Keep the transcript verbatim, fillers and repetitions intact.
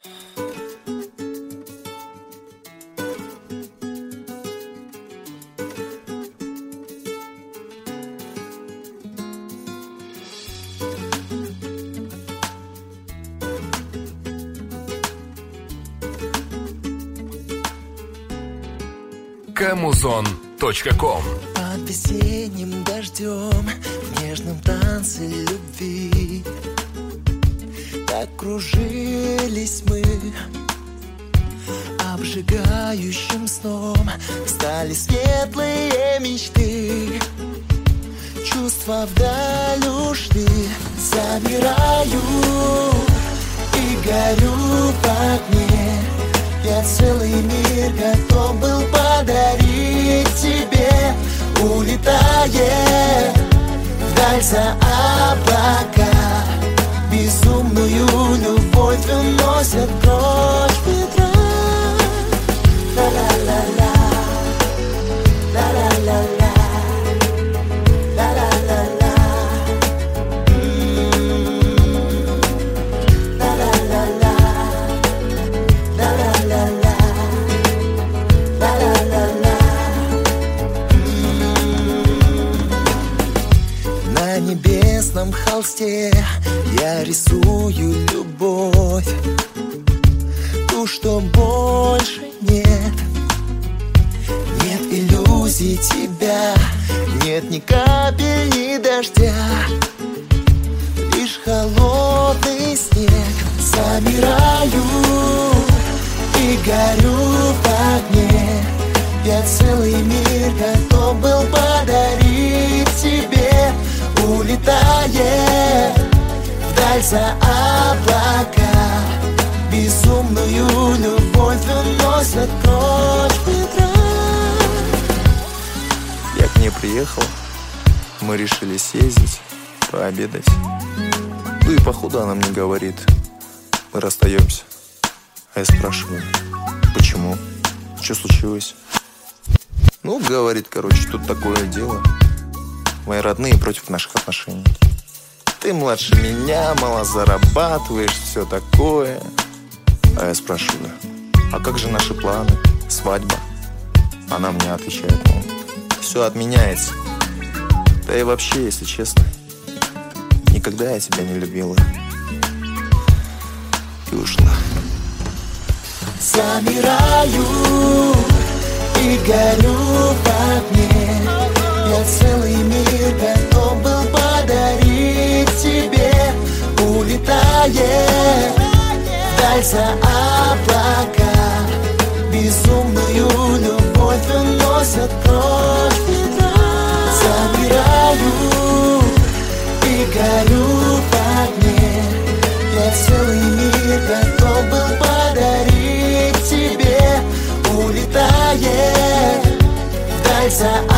Камузон точка ком. Под весенним дождем в нежном танце любви так кружились мы, обжигающим сном стали светлые мечты. Чувства вдаль ушли, замираю и горю в огне. Я целый мир готов был подарить тебе, улетая вдаль за облака. Безумную любовь уносят прочь ветра. Ла-ла-ла-ла, ла-ла-ла-ла, ла-ла-ла-ла, ла-ла-ла-ла, ла-ла-ла-ла, ла-ла-ла-ла. На небесном холсте я рисую любовь, ту, что больше нет. Нет иллюзий тебя, нет ни капель, ни дождя, лишь холодный снег. Замираю и горю в огне. Я целый мир готов был подарить тебе, улетая вдаль за облака. Безумную любовь уносят прочь ветра. Я к ней приехал, мы решили съездить, пообедать. Ну и походу она мне говорит: мы расстаемся. А я спрашиваю: почему? Что случилось? Ну, говорит, короче, тут такое дело. Мои родные против наших отношений. Ты младше меня, мало зарабатываешь, все такое. А я спрашиваю: а как же наши планы? Свадьба? Она мне отвечает: ну, все отменяется. Да и вообще, если честно, никогда я тебя не любила. И ушла. Замираю и горю в огне. Я целый мир готов был подарить тебе, улетая вдаль за облака. Безумную любовь уносят прочь ветра. Замираю и горю в огне. Я целый мир готов был подарить тебе, улетая вдаль за облака.